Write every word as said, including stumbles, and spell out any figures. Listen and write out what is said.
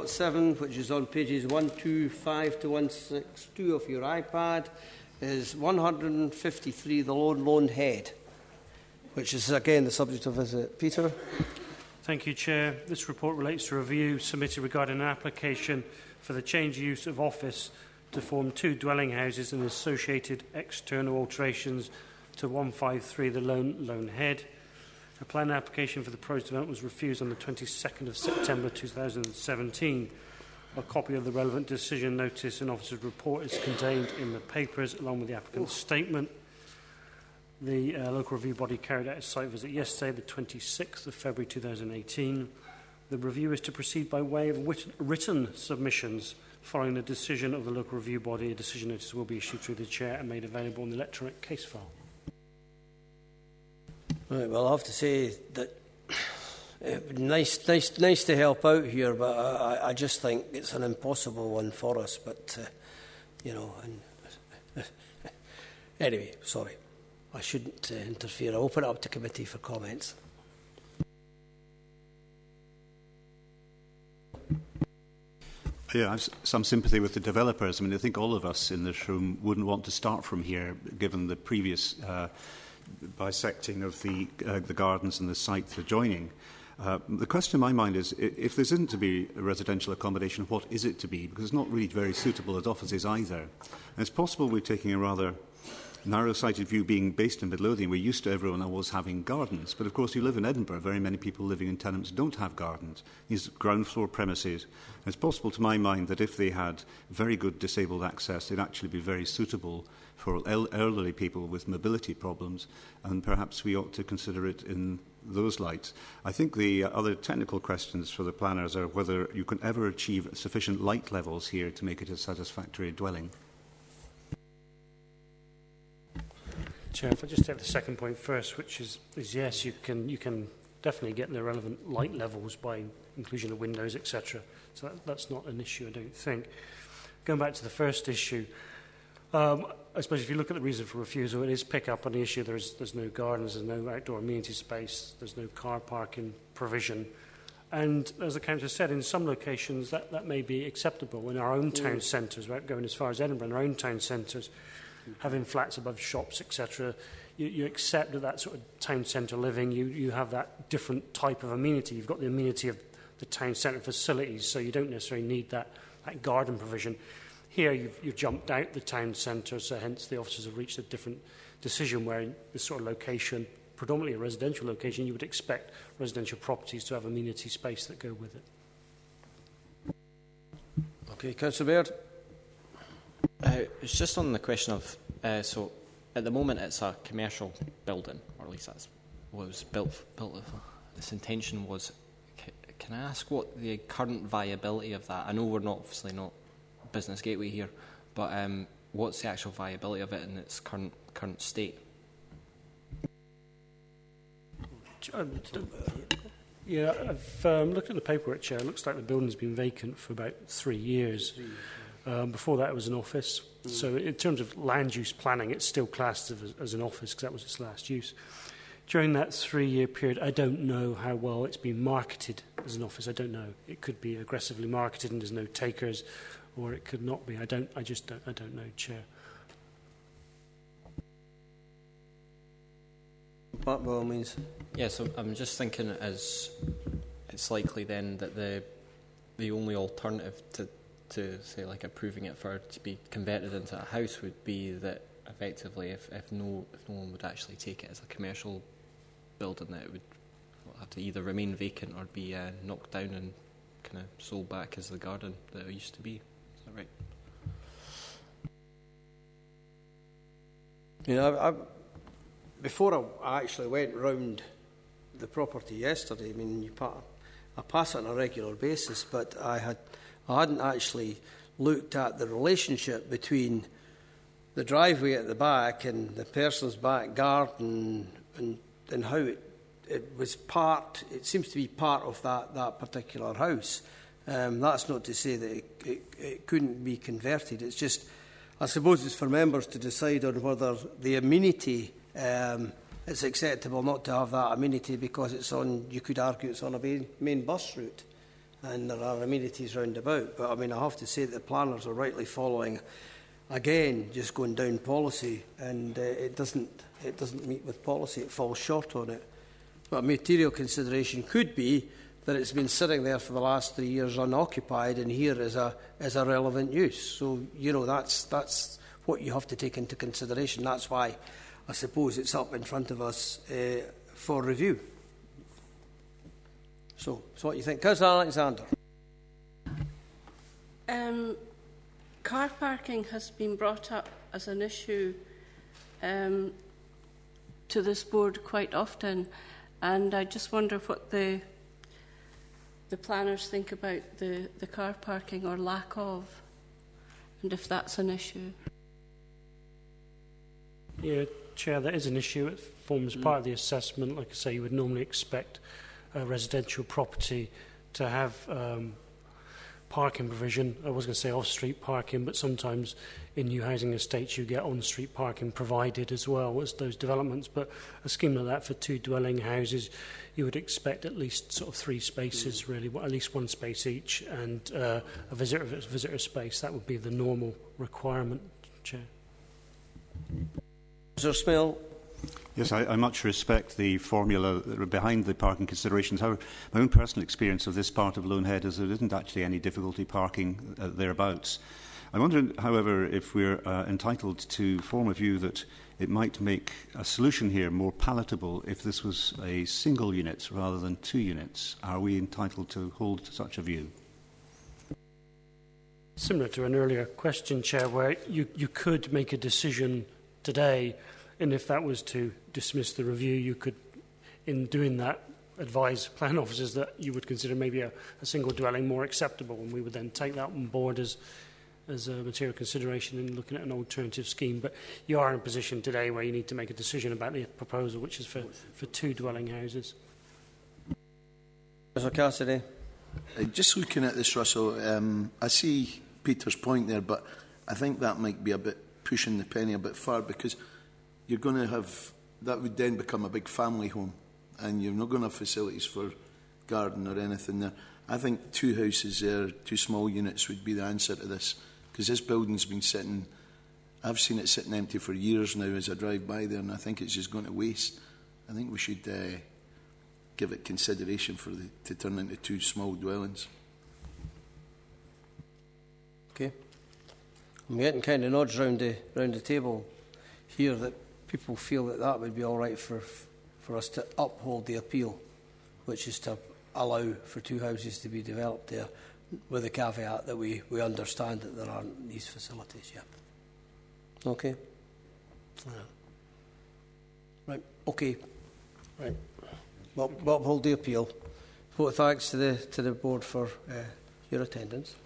Part seven, which is on pages one twenty-five to one sixty-two of your iPad, is one hundred fifty-three, the Lone Lone Head, which is again the subject of visit. Peter? Thank you, Chair. This report relates to a review submitted regarding an application for the change use of office to form two dwelling houses and associated external alterations to one fifty-three, the Lone Lone Head. A plan application for the proposed development was refused on the twenty-second of September two thousand seventeen. A copy of the relevant decision notice and officer's report is contained in the papers, along with the applicant's statement. The uh, local review body carried out a site visit yesterday, the twenty-sixth of February two thousand eighteen. The review is to proceed by way of wit- written submissions. Following the decision of the local review body, a decision notice will be issued through the chair and made available in the electronic case file. Right, well, I have to say that uh, nice, nice, nice to help out here, but I, I just think it's an impossible one for us. But uh, you know, and anyway, sorry, I shouldn't uh, interfere. I'll open it up to committee for comments. Yeah, I have some sympathy with the developers. I mean, I think all of us in this room wouldn't want to start from here, given the previous uh, bisecting of the, uh, the gardens and the site adjoining. Uh, the question in my mind is, if this isn't to be a residential accommodation, what is it to be? Because it's not really very suitable as offices either. And it's possible we're taking a rather narrow-sighted view. Being based in Midlothian, we're used to everyone always having gardens. But, of course, you live in Edinburgh. Very many people living in tenements don't have gardens. These ground-floor premises. And it's possible, to my mind, that if they had very good disabled access, they'd actually be very suitable for el- elderly people with mobility problems, and perhaps we ought to consider it in those lights. I think the uh, other technical questions for the planners are whether you can ever achieve sufficient light levels here to make it a satisfactory dwelling. Chair, if I just take the second point first, which is, is yes, you can you can definitely get the relevant light levels by inclusion of windows, et cetera. So that, that's not an issue, I don't think. Going back to the first issue, um, I suppose if you look at the reason for refusal, it is pick up on the issue. There's there's no gardens, there's no outdoor amenity space, there's no car parking provision. And as the Councillor said, in some locations that, that may be acceptable in our own town centres, right, going as far as Edinburgh, in our own town centres, having flats above shops, et cetera. You, you accept that that sort of town centre living, you, you have that different type of amenity. You've got the amenity of the town centre facilities, so you don't necessarily need that, that garden provision. Here you've, you've jumped out the town centre, so hence the officers have reached a different decision where in this sort of location, predominantly a residential location, you would expect residential properties to have amenity space that go with it. Okay, Councillor Baird. Uh, it's just on the question of, uh, so at the moment it's a commercial building, or at least that's what it was built, built with. This intention was, c- can I ask what the current viability of that? I know we're not obviously not business gateway here, but um, what's the actual viability of it in its current current state? Yeah, I've um, looked at the paperwork, Chair. It looks like the building's been vacant for about three years. Um, before that, it was an office. Mm. So in terms of land use planning, it's still classed as, as an office because that was its last use. During that three-year period, I don't know how well it's been marketed as an office. I don't know. It could be aggressively marketed and there's no takers, or it could not be. I don't. I just don't. I don't know, Chair. What well means? Yeah, so I'm just thinking as it's likely then that the the only alternative to to say like approving it for it to be converted into a house would be that effectively if, if no if no one would actually take it as a commercial building, that it would have to either remain vacant or be uh, knocked down and kind of sold back as the garden that it used to be. Is that right? You know, I, I, before I actually went round the property yesterday, I mean, you pa- I pass it on a regular basis, but I had I hadn't actually looked at the relationship between the driveway at the back and the person's back garden, and, and how it, it was part, it seems to be part of that, that particular house. Um, that's not to say that it, it, it couldn't be converted. It's just, I suppose it's for members to decide on whether the amenity, um, it's acceptable not to have that amenity because it's on, you could argue it's on a main, main bus route. and there are amenities round about. But I mean, I have to say that the planners are rightly following, again, just going down policy, and uh, it doesn't it doesn't meet with policy. It falls short on it. But a material consideration could be that it's been sitting there for the last three years unoccupied, and here is a is a relevant use. So you know that's that's what you have to take into consideration. That's why I suppose it's up in front of us uh, for review. So, so what you think, Councillor Alexander? Um, car parking has been brought up as an issue um, to this board quite often, and I just wonder what the the planners think about the, the car parking or lack of, and if that's an issue. Yeah, Chair, that is an issue. It forms mm. part of the assessment. Like I say, you would normally expect a residential property to have um, parking provision. I was going to say off-street parking, but sometimes in new housing estates you get on-street parking provided as well as those developments. But a scheme like that for two dwelling houses, you would expect at least sort of three spaces, mm. really, at least one space each, and uh, a visitor, visitor space. That would be the normal requirement, Chair. Sir Smell. Yes, I, I much respect the formula behind the parking considerations. However, my own personal experience of this part of Loanhead is there isn't actually any difficulty parking uh, thereabouts. I wonder, however, if we're uh, entitled to form a view that it might make a solution here more palatable if this was a single unit rather than two units. Are we entitled to hold such a view? Similar to an earlier question, Chair, where you, you could make a decision today, and if that was to dismiss the review, you could, in doing that, advise plan officers that you would consider maybe a, a single dwelling more acceptable, and we would then take that on board as, as a material consideration in looking at an alternative scheme. But you are in a position today where you need to make a decision about the proposal, which is for, for two dwelling houses. Mister Cassidy. Uh, just looking at this, Russell, um, I see Peter's point there, but I think that might be a bit pushing the penny a bit far, because you're going to have, that would then become a big family home, and you're not going to have facilities for garden or anything there. I think two houses there, two small units would be the answer to this, because this building's been sitting, I've seen it sitting empty for years now as I drive by there, and I think it's just going to waste. I think we should uh, give it consideration for the, to turn into two small dwellings. Okay. I'm getting kind of nods round the, round the table here that people feel that that would be all right for, for us to uphold the appeal, which is to allow for two houses to be developed there, with the caveat that we, we understand that there aren't these facilities yet. Okay? Yeah. Right, okay. Right. Well, we'll uphold the appeal. Vote thanks to the, to the board for uh, your attendance.